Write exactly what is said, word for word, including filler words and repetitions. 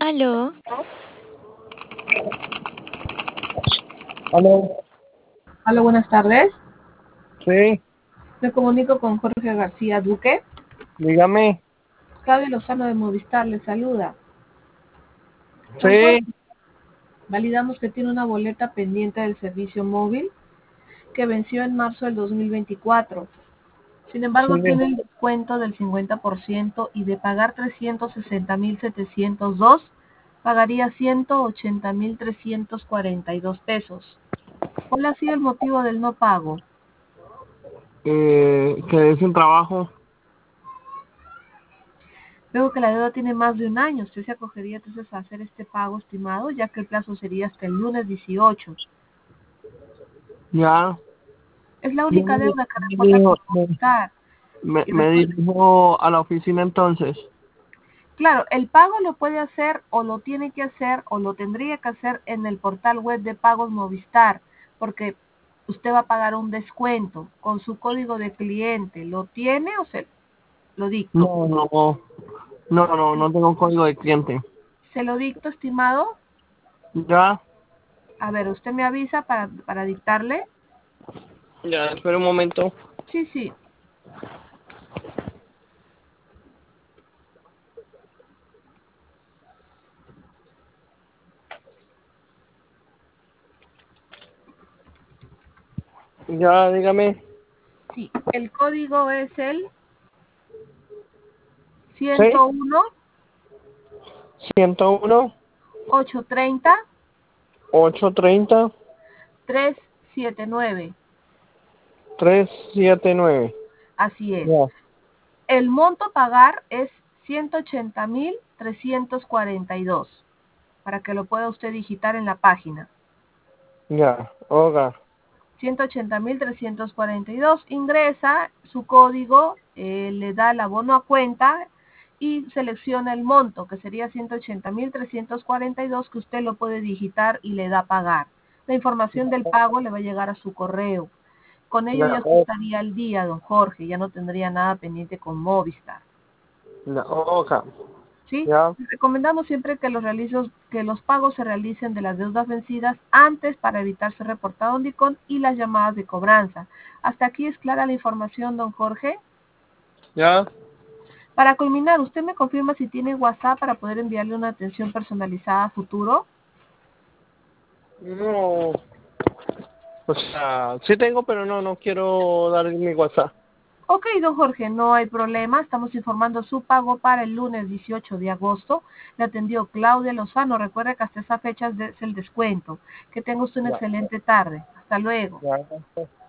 Aló, Aló, Hola, buenas tardes. sí, Me comunico con Jorge García Duque. dígame, Claudia Lozano de Movistar le saluda. Don Jorge, sí, validamos que tiene una boleta pendiente del servicio móvil que venció en marzo del dos mil veinticuatro. Sin embargo, sí, tiene el descuento del cincuenta por ciento y de pagar trescientos sesenta mil setecientos dos, pagaría ciento ochenta mil trescientos cuarenta y dos pesos. ¿Cuál ha sido el motivo del no pago? eh, quedé sin trabajo. Veo que la deuda tiene más de un año. Usted se acogería entonces a hacer este pago estimado, ya que el plazo sería hasta el lunes dieciocho. Ya, Es la me, única deuda que reporta me, con Movistar. me, Y me recuerde, dirijo a la oficina entonces. claro, el pago lo puede hacer o lo tiene que hacer o lo tendría que hacer en el portal web de pagos Movistar, porque usted va a pagar un descuento con su código de cliente. ¿Lo tiene o se lo dicto? No, no, no, no, no tengo código de cliente. ¿Se lo dicto, estimado? Ya, A ver, usted me avisa para, para dictarle. ya, espera un momento. Sí, sí. Ya, dígame. Sí, el código es el Sí, ciento uno, ciento uno, ochocientos treinta, ochocientos treinta, trescientos setenta y nueve. trescientos setenta y nueve. Así es. Ya, El monto a pagar es ciento ochenta mil trescientos cuarenta y dos, para que lo pueda usted digitar en la página. ya, oiga, ciento ochenta mil trescientos cuarenta y dos, ingresa su código, eh, le da el abono a cuenta y selecciona el monto, que sería ciento ochenta mil trescientos cuarenta y dos, que usted lo puede digitar y le da a pagar. La información del pago le va a llegar a su correo. Con ello ya, ya usted o- estaría al día, don Jorge, ya no tendría nada pendiente con Movistar. ya, oiga, ¿Sí? ya, Recomendamos siempre que los, realizos, que los pagos se realicen de las deudas vencidas antes para evitar ser reportado en DICOM y las llamadas de cobranza. ¿Hasta aquí es clara la información, don Jorge? ya. Para culminar, ¿usted me confirma si tiene WhatsApp para poder enviarle una atención personalizada a futuro? No, o sea, sí tengo, pero no, no quiero dar mi WhatsApp. Ok, don Jorge, no hay problema. Estamos informando su pago para el lunes dieciocho de agosto. Le atendió Claudia Lozano. Recuerde que hasta esa fecha es, de- es el descuento. Que tenga usted una Ya, excelente tarde. Hasta luego. ya.